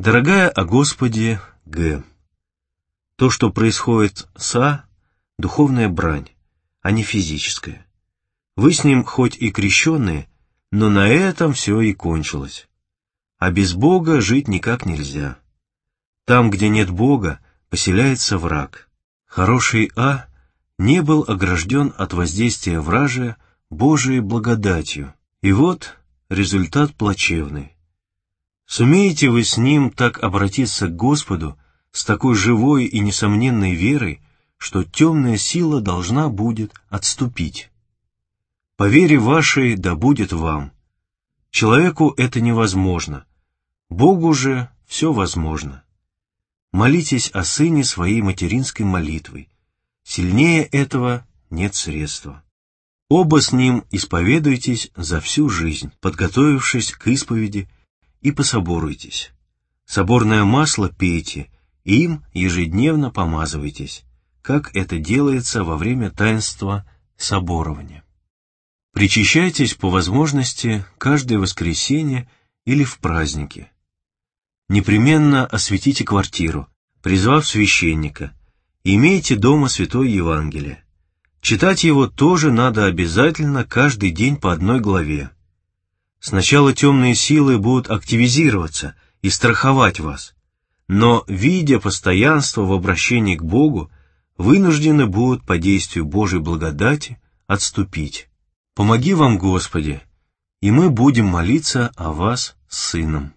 Дорогая о Господе Г. То, что происходит с А, духовная брань, а не физическая. Вы с ним хоть и крещенные, но на этом все и кончилось. А без Бога жить никак нельзя. Там, где нет Бога, поселяется враг. Хороший А не был огражден от воздействия вражия Божией благодатью. И вот результат плачевный. Сумеете вы с ним так обратиться к Господу, с такой живой и несомненной верой, что темная сила должна будет отступить. По вере вашей да будет вам. Человеку это невозможно, Богу же все возможно. Молитесь о Сыне своей материнской молитвой. Сильнее этого нет средства. Оба с Ним исповедуйтесь за всю жизнь, подготовившись к исповеди, и пособоруйтесь. Соборное масло пейте, и им ежедневно помазывайтесь, как это делается во время таинства соборования. Причащайтесь по возможности каждое воскресенье или в праздники. Непременно осветите квартиру, призвав священника, и имейте дома Святое Евангелие. Читать его тоже надо обязательно каждый день по одной главе. Сначала темные силы будут активизироваться и страховать вас, но, видя постоянство в обращении к Богу, вынуждены будут по действию Божьей благодати отступить. Помоги вам, Господи, и мы будем молиться о вас с Сыном.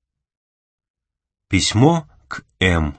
Письмо к М.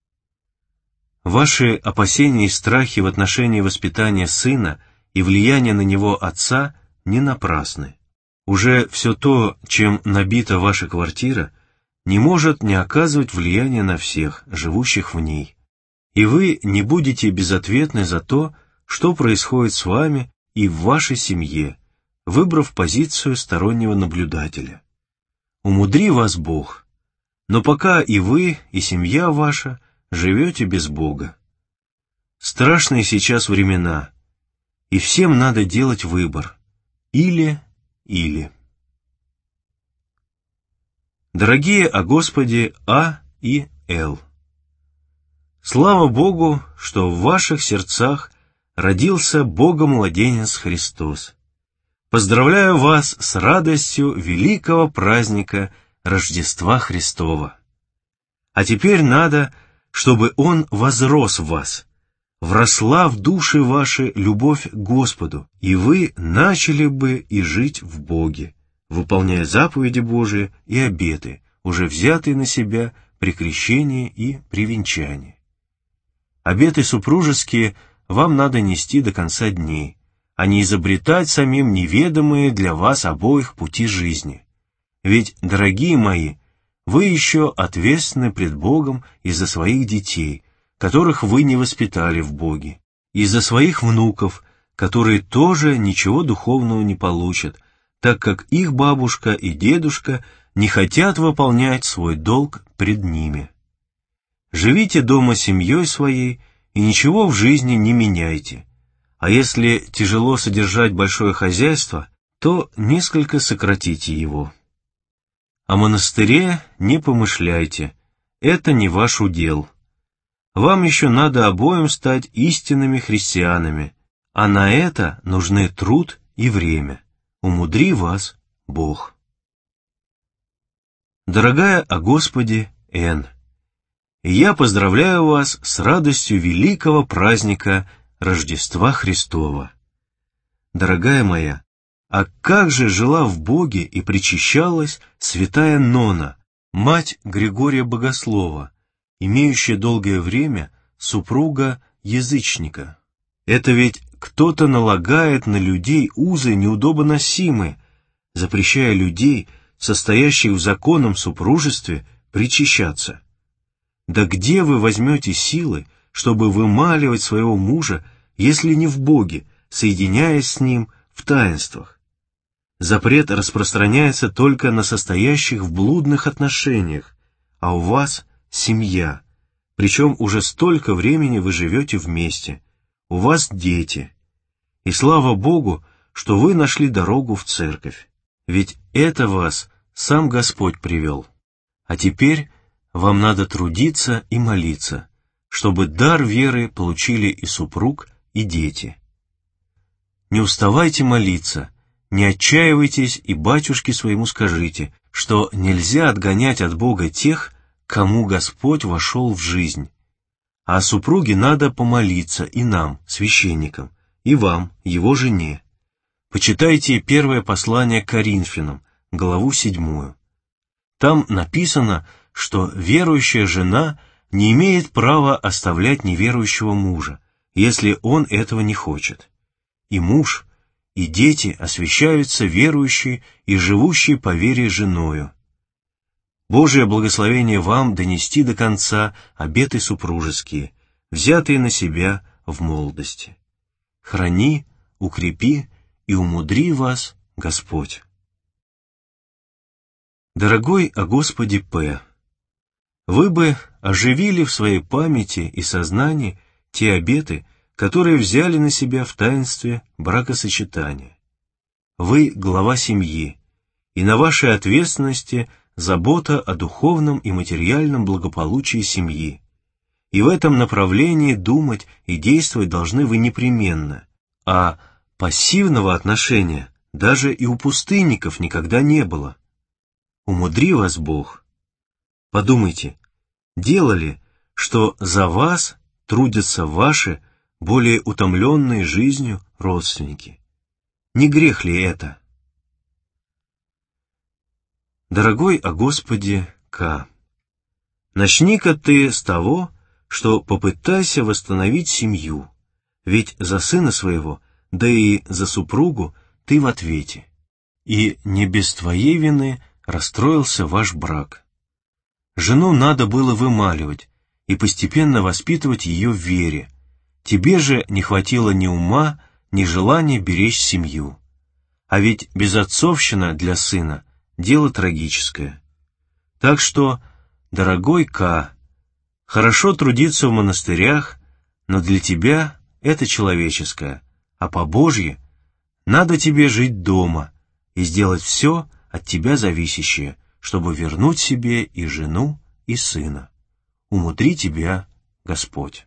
Ваши опасения и страхи в отношении воспитания сына и влияния на него отца не напрасны. Уже все то, чем набита ваша квартира, не может не оказывать влияния на всех, живущих в ней. И вы не будете безответны за то, что происходит с вами и в вашей семье, выбрав позицию стороннего наблюдателя. Умудри вас Бог, но пока и вы, и семья ваша живете без Бога. Страшные сейчас времена, и всем надо делать выбор. Или. Дорогие о Господе А и Л. Слава Богу, что в ваших сердцах родился Богомладенец Христос. Поздравляю вас с радостью великого праздника Рождества Христова. А теперь надо, чтобы Он возрос в вас, вросла в души ваши любовь к Господу, и вы начали бы и жить в Боге, выполняя заповеди Божии и обеты, уже взятые на себя при крещении и при венчании. Обеты супружеские вам надо нести до конца дней, а не изобретать самим неведомые для вас обоих пути жизни. Ведь, дорогие мои, вы еще ответственны пред Богом из-за своих детей, которых вы не воспитали в Боге, из-за своих внуков, которые тоже ничего духовного не получат, так как их бабушка и дедушка не хотят выполнять свой долг пред ними. Живите дома семьей своей и ничего в жизни не меняйте, а если тяжело содержать большое хозяйство, то несколько сократите его. О монастыре не помышляйте, это не ваш удел. Вам еще надо обоим стать истинными христианами, а на это нужны труд и время. Умудри вас Бог. Дорогая о Господе Н. Я поздравляю вас с радостью великого праздника Рождества Христова. Дорогая моя, а как же жила в Боге и причащалась святая Нона, мать Григория Богослова, имеющая долгое время супруга язычника. Это ведь кто-то налагает на людей узы неудобоносимые, запрещая людей, состоящих в законном супружестве, причащаться. Да где вы возьмете силы, чтобы вымаливать своего мужа, если не в Боге, соединяясь с ним в таинствах? Запрет распространяется только на состоящих в блудных отношениях, а у вас семья, причем уже столько времени вы живете вместе, у вас дети. И слава Богу, что вы нашли дорогу в церковь, ведь это вас сам Господь привел. А теперь вам надо трудиться и молиться, чтобы дар веры получили и супруг, и дети. Не уставайте молиться, не отчаивайтесь и батюшке своему скажите, что нельзя отгонять от Бога тех, кому Господь вошел в жизнь. А о супруге надо помолиться и нам, священникам, и вам, его жене. Почитайте первое послание к Коринфянам, главу 7. Там написано, что верующая жена не имеет права оставлять неверующего мужа, если он этого не хочет. И муж, и дети освящаются верующей и живущей по вере женою. Божие благословение вам донести до конца обеты супружеские, взятые на себя в молодости. Храни, укрепи и умудри вас Господь. Дорогой о Господе П., вы бы оживили в своей памяти и сознании те обеты, которые взяли на себя в таинстве бракосочетания. Вы глава семьи, и на вашей ответственности забота о духовном и материальном благополучии семьи. И в этом направлении думать и действовать должны вы непременно, а пассивного отношения даже и у пустынников никогда не было. Умудри вас Бог. Подумайте, дело ли, что за вас трудятся ваши, более утомленные жизнью родственники? Не грех ли это? Дорогой о Господе К., начни-ка ты с того, что попытайся восстановить семью, ведь за сына своего, да и за супругу ты в ответе, и не без твоей вины расстроился ваш брак. Жену надо было вымаливать и постепенно воспитывать ее в вере. Тебе же не хватило ни ума, ни желания беречь семью. А ведь безотцовщина для сына — дело трагическое. Так что, дорогой К., хорошо трудиться в монастырях, но для тебя это человеческое, а по-божье надо тебе жить дома и сделать все от тебя зависящее, чтобы вернуть себе и жену, и сына. Умудри тебя Господь.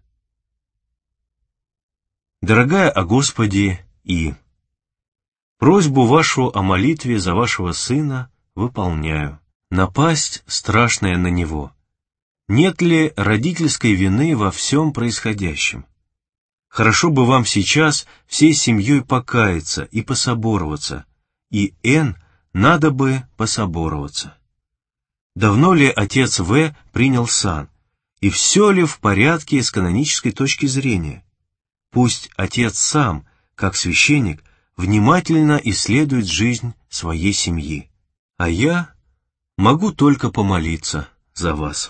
Дорогая о Господе И., просьбу вашу о молитве за вашего сына выполняю. Напасть страшная на него. Нет ли родительской вины во всем происходящем? Хорошо бы вам сейчас всей семьей покаяться и пособороваться, и Н. надо бы пособороваться. Давно ли отец В. принял сан, и все ли в порядке с канонической точки зрения? Пусть отец сам, как священник, внимательно исследует жизнь своей семьи, а я могу только помолиться за вас.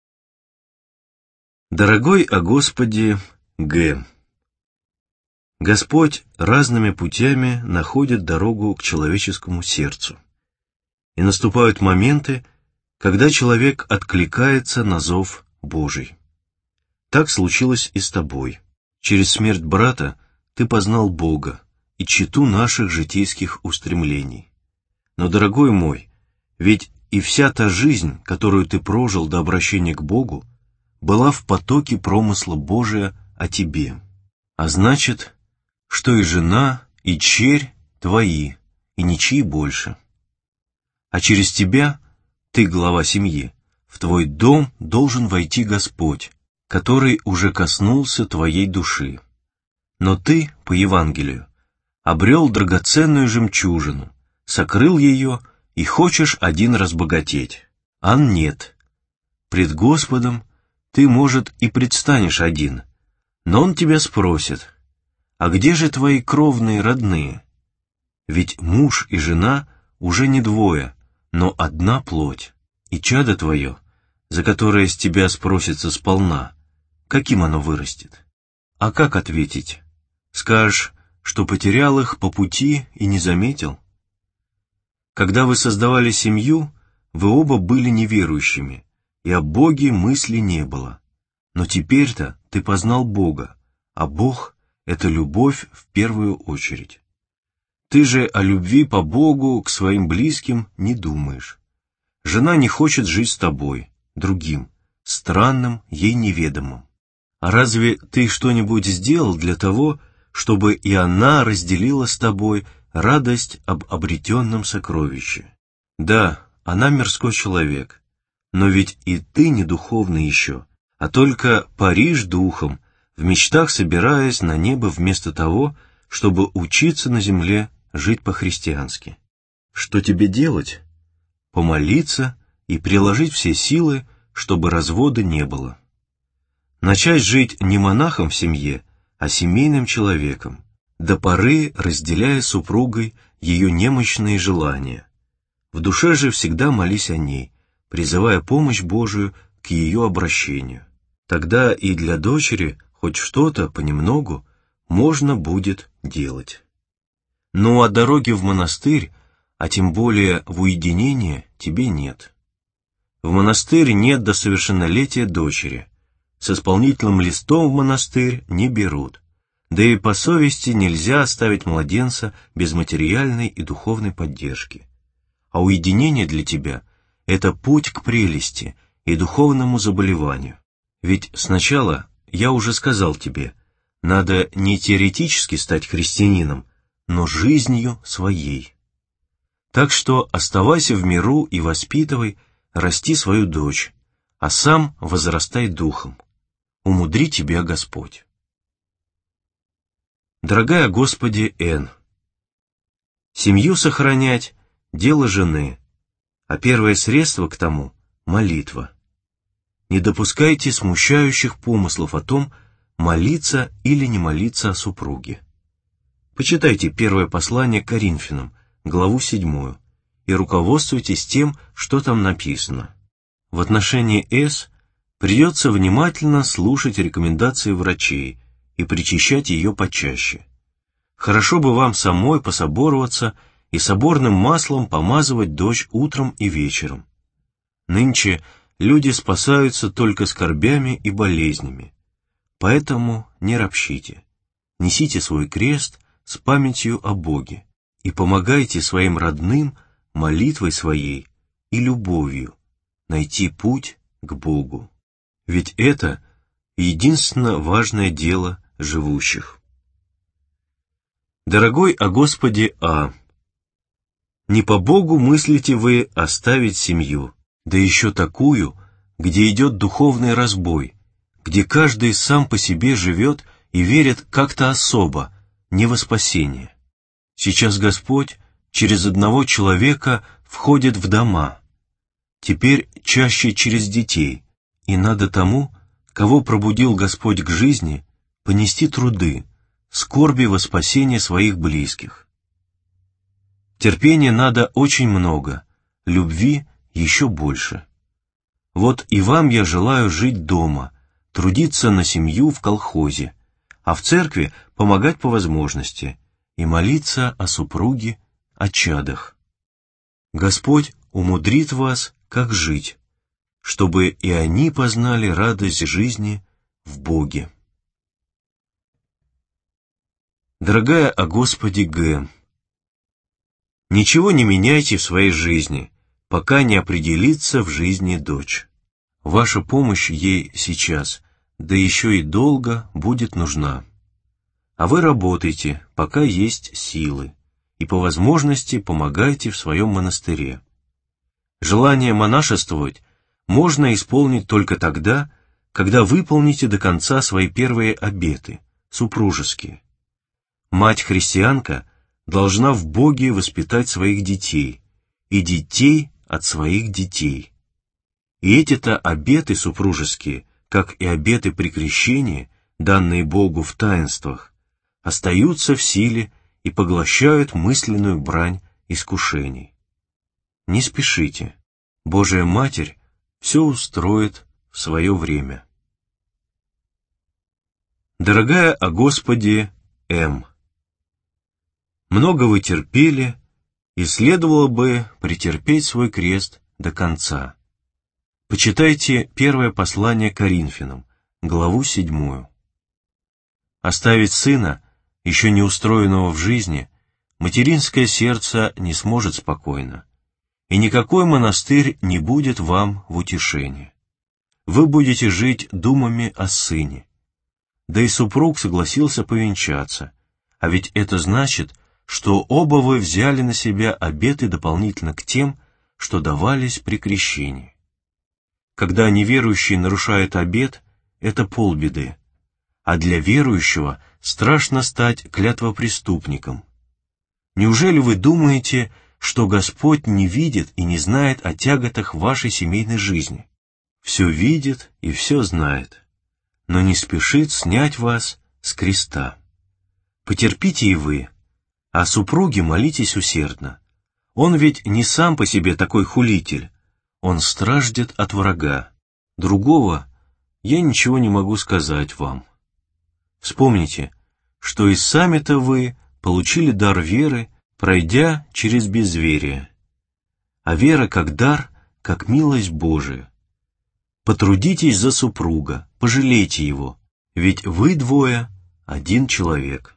Дорогой о Господе Г., Господь разными путями находит дорогу к человеческому сердцу. И наступают моменты, когда человек откликается на зов Божий. Так случилось и с тобой. Через смерть брата ты познал Бога и тщету наших житейских устремлений. Но, дорогой мой, ведь и вся та жизнь, которую ты прожил до обращения к Богу, была в потоке промысла Божия о тебе. А значит, что и жена, и черь твои, и ничьи больше. А через тебя, ты глава семьи, в твой дом должен войти Господь, который уже коснулся твоей души. Но ты, по Евангелию, обрел драгоценную жемчужину, сокрыл ее и хочешь один разбогатеть. А нет. Пред Господом ты, может, и предстанешь один, но Он тебя спросит: а где же твои кровные родные? Ведь муж и жена уже не двое, но одна плоть, и чадо твое, за которое с тебя спросится сполна, каким оно вырастет? А как ответить? Скажешь, что потерял их по пути и не заметил? Когда вы создавали семью, вы оба были неверующими, и о Боге мысли не было. Но теперь-то ты познал Бога, а Бог — это любовь в первую очередь. Ты же о любви по Богу к своим близким не думаешь. Жена не хочет жить с тобой, другим, странным, ей неведомым. А разве ты что-нибудь сделал для того, чтобы и она разделила с тобой радость об обретенном сокровище? Да, она мирской человек, но ведь и ты не духовный еще, а только паришь духом, в мечтах собираясь на небо вместо того, чтобы учиться на земле жить по-христиански. Что тебе делать? Помолиться и приложить все силы, чтобы развода не было. Начать жить не монахом в семье, а семейным человеком, до поры разделяя с супругой ее немощные желания. В душе же всегда молись о ней, призывая помощь Божию к ее обращению. Тогда и для дочери хоть что-то понемногу можно будет делать. Но о дороге в монастырь, а тем более в уединение, тебе нет. В монастырь нет до совершеннолетия дочери. С исполнительным листом в монастырь не берут. Да и по совести нельзя оставить младенца без материальной и духовной поддержки. А уединение для тебя — это путь к прелести и духовному заболеванию. Ведь сначала, я уже сказал тебе, надо не теоретически стать христианином, но жизнью своей. Так что оставайся в миру и воспитывай, расти свою дочь, а сам возрастай духом. Умудри тебя Господь. Дорогая Господи Н., семью сохранять — дело жены, а первое средство к тому — молитва. Не допускайте смущающих помыслов о том, молиться или не молиться о супруге. Почитайте первое послание к Коринфянам, главу 7, и руководствуйтесь тем, что там написано. В отношении С придется внимательно слушать рекомендации врачей и причащать ее почаще. Хорошо бы вам самой пособороваться и соборным маслом помазывать дочь утром и вечером. Нынче люди спасаются только скорбями и болезнями, поэтому не ропщите. Несите свой крест с памятью о Боге и помогайте своим родным молитвой своей и любовью найти путь к Богу. Ведь это единственно важное дело живущих. Дорогой о Господе А., не по Богу мыслите вы оставить семью, да еще такую, где идет духовный разбой, где каждый сам по себе живет и верит как-то особо, не во спасение. Сейчас Господь через одного человека входит в дома, теперь чаще через детей, и надо тому, кого пробудил Господь к жизни, понести труды, скорби во спасение своих близких. Терпения надо очень много, любви еще больше. Вот и вам я желаю жить дома, трудиться на семью в колхозе, а в церкви помогать по возможности и молиться о супруге, о чадах. Господь умудрит вас, как жить, чтобы и они познали радость жизни в Боге. Дорогая о Господе Г., ничего не меняйте в своей жизни, пока не определится в жизни дочь. Ваша помощь ей сейчас, да еще и долго, будет нужна. А вы работайте, пока есть силы, и по возможности помогайте в своем монастыре. Желание монашествовать можно исполнить только тогда, когда выполните до конца свои первые обеты, супружеские. Мать-христианка должна в Боге воспитать своих детей, и детей от своих детей. И эти-то обеты супружеские, как и обеты при крещении, данные Богу в таинствах, остаются в силе и поглощают мысленную брань искушений. Не спешите, Божия Матерь все устроит в свое время. Дорогая о Господе М., много вы терпели, и следовало бы претерпеть свой крест до конца. Почитайте первое послание к Коринфянам, главу 7. Оставить сына, еще не устроенного в жизни, материнское сердце не сможет спокойно, и никакой монастырь не будет вам в утешение. вы будете жить думами о сыне. Да и супруг согласился повенчаться, а ведь это значит, что оба вы взяли на себя обеты дополнительно к тем, что давались при крещении. Когда неверующий нарушает обет, это полбеды, а для верующего страшно стать клятвопреступником. Неужели вы думаете, что Господь не видит и не знает о тяготах вашей семейной жизни? Все видит и все знает, но не спешит снять вас с креста. Потерпите и вы, а о супруге молитесь усердно. Он ведь не сам по себе такой хулитель, он страждет от врага. Другого я ничего не могу сказать вам. Вспомните, что и сами-то вы получили дар веры, пройдя через безверие. А вера как дар, как милость Божия. Потрудитесь за супруга, пожалейте его, ведь вы двое — один человек.